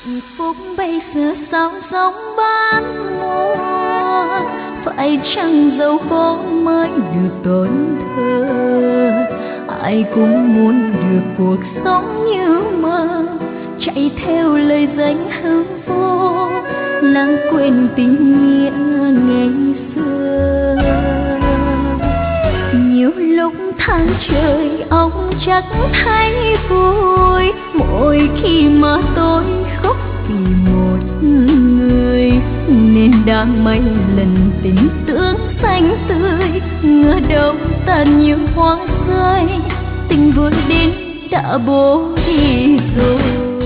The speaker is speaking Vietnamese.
hạnh phúc bây giờ sao sống bán mùa, phải chăng dẫu có mới được tổn thơ. Ai cũng muốn được cuộc sống như mơ, chạy theo lời danh hư vô, lãng quên tình nghĩa ngày xưa. Nhiều lúc tháng trời ông chắc thấy vui, mỗi khi mà tôi khóc vì một người, nên đã mấy lần tình tưởng xanh tươi, ngỡ đâu tàn như hoa rơi, tình vừa đến đã bỏ đi rồi.